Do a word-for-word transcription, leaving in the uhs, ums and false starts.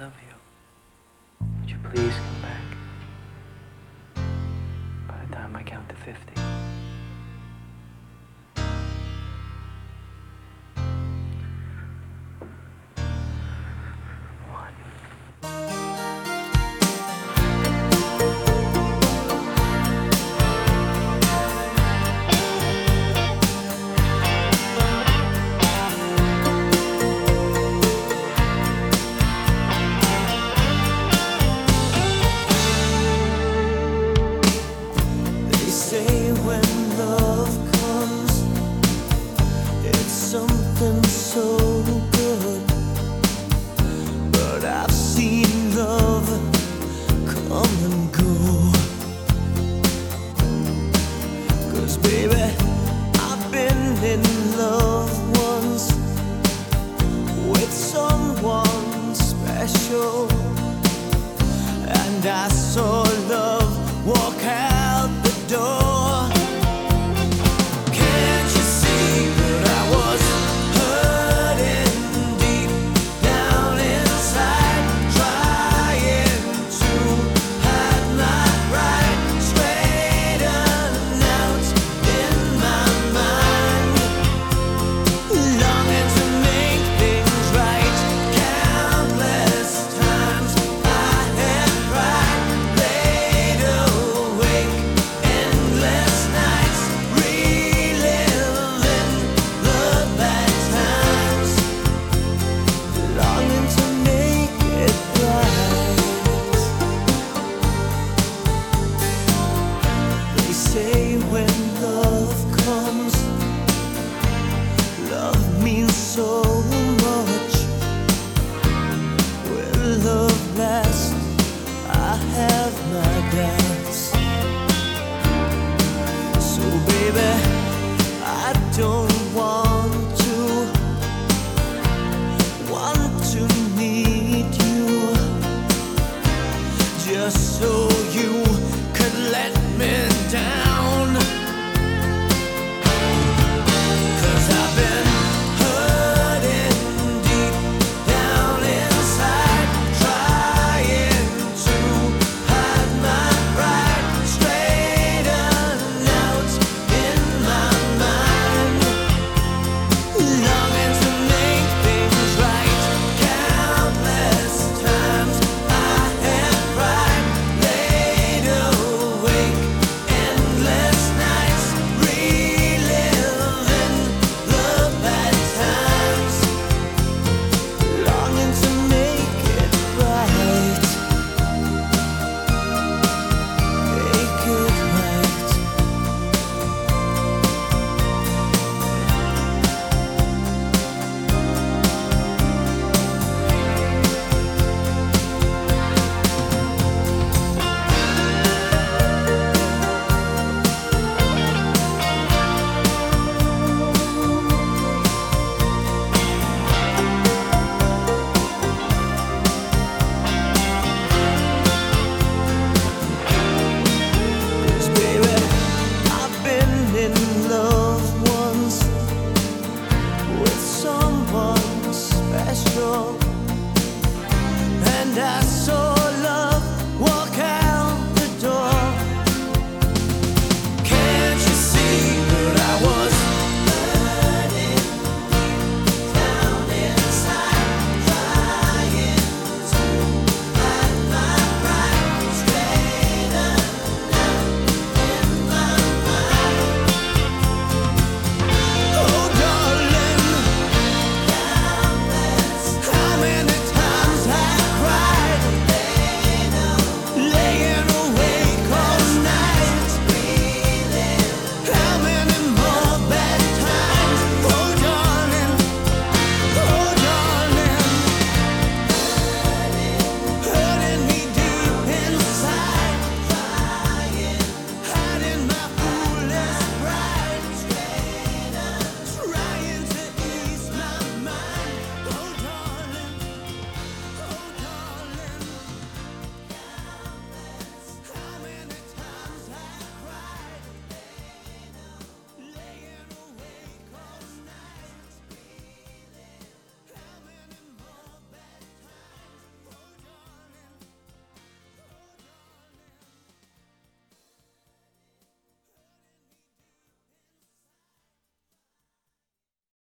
love you. Would you please come back by the time I count to fifty? Say when love comes, it's something so good. But I've seen love come and go. 'Cause baby, I've been in love once with someone special, and I saw love walk out the door. Can't you see that I was hurting deep down inside, trying to hide my pride, straighten out in my mind, longing to make things right. Countless times I have cried, laid awake endless nights, reliving the bad times, longing to make it right. They say when love comes, love means so much. Will love last? I have my doubts. So baby, I don't